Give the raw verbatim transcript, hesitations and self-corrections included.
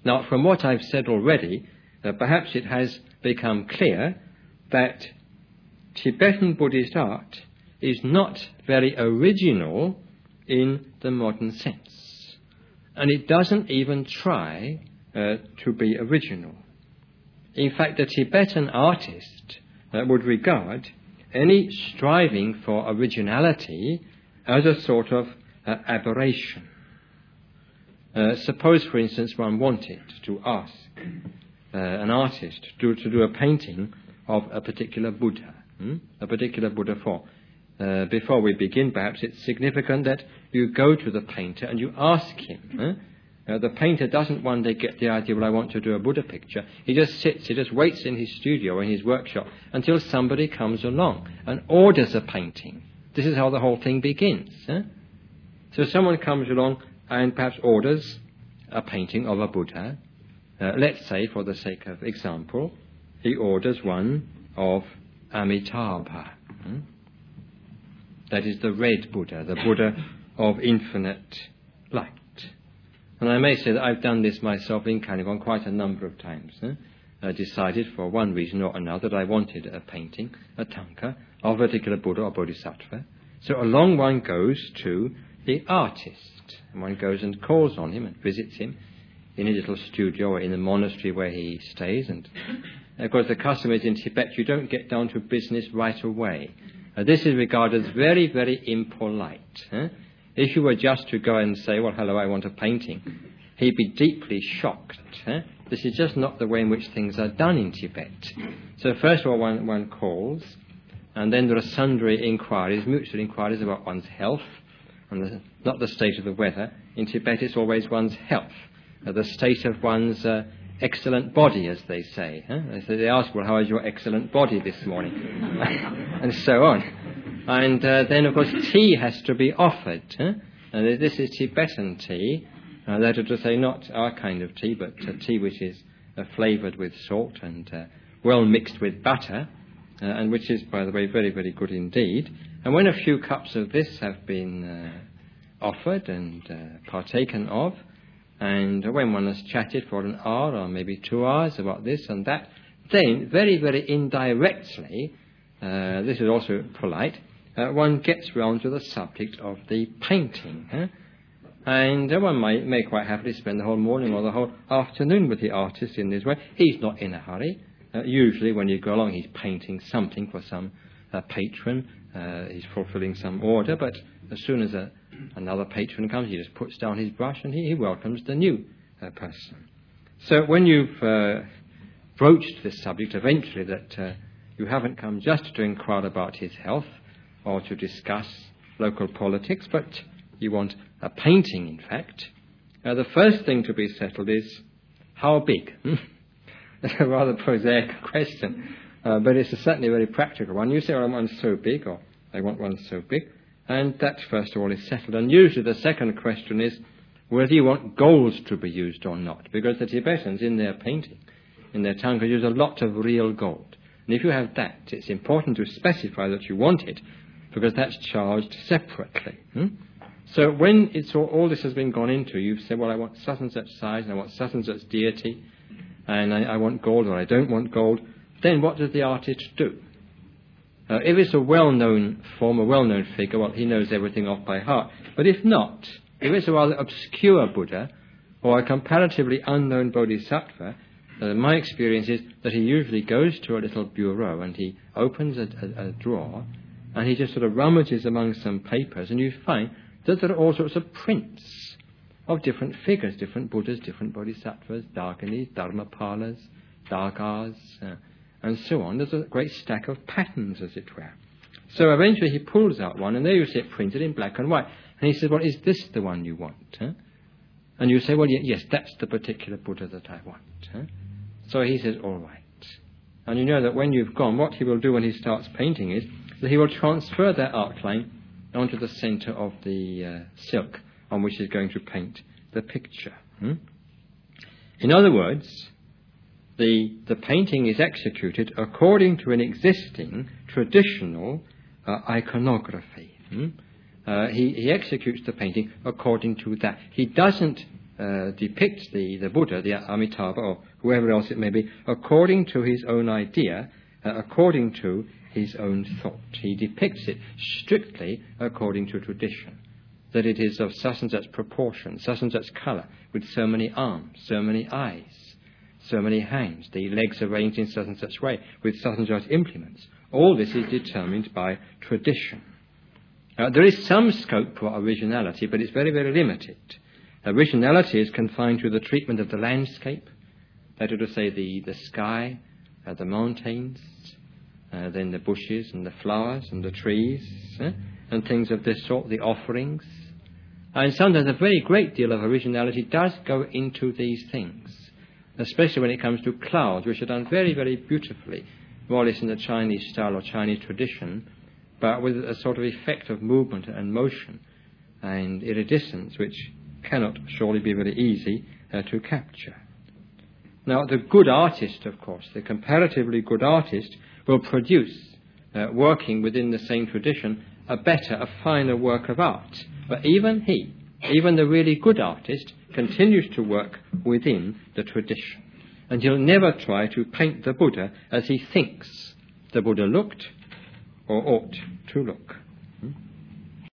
Now, from what I've said already, uh, perhaps it has become clear that Tibetan Buddhist art is not very original in the modern sense. And it doesn't even try uh, to be original. In fact, the Tibetan artist uh, would regard any striving for originality as a sort of uh, aberration. Uh, suppose, for instance, one wanted to ask uh, an artist to, to do a painting of a particular Buddha, hmm? a particular Buddha form. Uh, before we begin, perhaps it's significant that you go to the painter and you ask him. Huh? Uh, the painter doesn't one day get the idea, well, I want to do a Buddha picture. He just sits, he just waits in his studio, in his workshop, until somebody comes along and orders a painting. This is how the whole thing begins. Huh? So someone comes along and perhaps orders a painting of a Buddha. Uh, let's say, for the sake of example, he orders one of Amitabha. Hmm? That is the red Buddha, the Buddha of infinite light. And I may say that I've done this myself in Kalimpong quite a number of times. Eh? I decided for one reason or another that I wanted a painting, a tanka, of a particular Buddha or Bodhisattva. So along one goes to the artist. And one goes and calls on him and visits him in his little studio or in the monastery where he stays. And of course the custom is in Tibet you don't get down to business right away. Uh, this is regarded as very, very impolite. Eh? If you were just to go and say, well, hello, I want a painting, he'd be deeply shocked. Eh? This is just not the way in which things are done in Tibet. So first of all, one, one calls, and then there are sundry inquiries, mutual inquiries about one's health, and the, not the state of the weather. In Tibet, it's always one's health, uh, the state of one's uh, excellent body, as they say. Eh? So they ask, well, how is your excellent body this morning? And so on. And uh, then, of course, tea has to be offered. Huh? And this is Tibetan tea. Uh, that is to say, not our kind of tea, but uh, tea which is uh, flavoured with salt and uh, well mixed with butter, uh, and which is, by the way, very, very good indeed. And when a few cups of this have been uh, offered and uh, partaken of, and when one has chatted for an hour or maybe two hours about this and that, then very, very indirectly, uh, this is also polite, Uh, one gets round to the subject of the painting. Huh? And uh, one may, may quite happily spend the whole morning or the whole afternoon with the artist in this way. He's not in a hurry. Uh, usually when you go along, he's painting something for some uh, patron. Uh, he's fulfilling some order. But as soon as a, another patron comes, he just puts down his brush and he, he welcomes the new uh, person. So when you've uh, broached this subject, eventually that uh, you haven't come just to inquire about his health, or to discuss local politics, but you want a painting, in fact. Uh, the first thing to be settled is, how big? That's a rather prosaic question, uh, but it's a certainly a very practical one. You say, well, I want one so big, or I want one so big, and that, first of all, is settled. And usually the second question is, whether you want gold to be used or not, because the Tibetans, in their painting, in their tanka, use a lot of real gold. And if you have that, it's important to specify that you want it, because that's charged separately. Hmm? So when it's all, all this has been gone into, you've said, well, I want such and such size, and I want such and such deity, and I, I want gold, or I don't want gold, then what does the artist do? Uh, if it's a well-known form, a well-known figure, well, he knows everything off by heart. But if not, if it's a rather obscure Buddha, or a comparatively unknown Bodhisattva, uh, my experience is that he usually goes to a little bureau, and he opens a, a, a drawer, and he just sort of rummages among some papers, and you find that there are all sorts of prints of different figures, different Buddhas, different Bodhisattvas, Darganis, Dharmapalas, Dargas, uh, and so on. There's a great stack of patterns, as it were. So eventually he pulls out one, and there you see it printed in black and white. And he says, well, is this the one you want? Huh? And you say, well, yes, that's the particular Buddha that I want. Huh? So he says, all right. And you know that when you've gone, what he will do when he starts painting is that he will transfer that outline onto the centre of the uh, silk on which he's going to paint the picture. Hmm? In other words, the, the painting is executed according to an existing traditional uh, iconography. Hmm? Uh, he, he executes the painting according to that. He doesn't uh, depict the, the Buddha, the Amitabha, or whoever else it may be, according to his own idea, uh, according to his own thought. He depicts it strictly according to tradition, that it is of such and such proportion, such and such colour, with so many arms, so many eyes, so many hands, the legs arranged in such and such way, with such and such implements. All this is determined by tradition. Uh, there is some scope for originality, but it's very, very limited. Originality is confined to the treatment of the landscape, that is to say the, the sky, uh, the mountains, uh, then the bushes and the flowers and the trees, eh, and things of this sort, the offerings. And sometimes a very great deal of originality does go into these things, especially when it comes to clouds, which are done very, very beautifully, more or less in the Chinese style or Chinese tradition, but with a sort of effect of movement and motion and iridescence, which cannot surely be very easy uh, to capture. Now, the good artist, of course, the comparatively good artist, will produce, uh, working within the same tradition, a better, a finer work of art. But even he, even the really good artist, continues to work within the tradition. And he'll never try to paint the Buddha as he thinks the Buddha looked or ought to look.